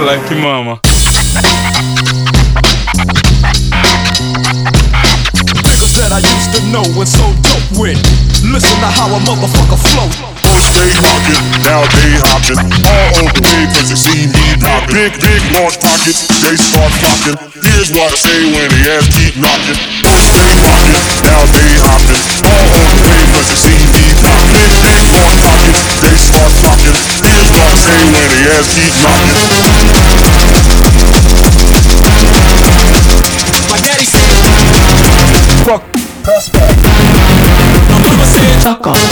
like your mama. Niggas that I used to know and so dope with. Listen to how a motherfucker flow. First they rockin', now they hoppin'. All over papers, they see me droppin'. Big, large pockets, they start flockin'. Here's what I say when the ass keep knockin'. First they rockin', now they hoppin'. All over papers, they see me droppin'. Big, large pockets, they start flockin'. Here's what I say when the ass keep knockin'. My daddy said, fuck, prospect. My mama said, fuck off.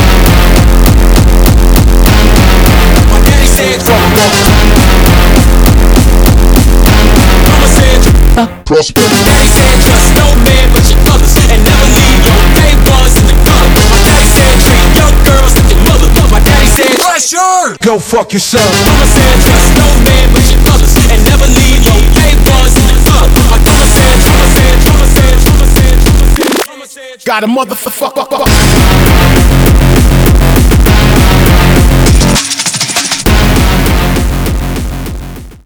My daddy said, fuck off. Mama said, fuck Prospect. Daddy said, trust no man but your brothers and never leave your A1s in the gutter. My daddy said, treat your girls like your mother. My daddy said, pressure, go fuck yourself. Mama said, trust no man but your brothers and never leave your A1s in the gutter. My mama said, got a motherfucker.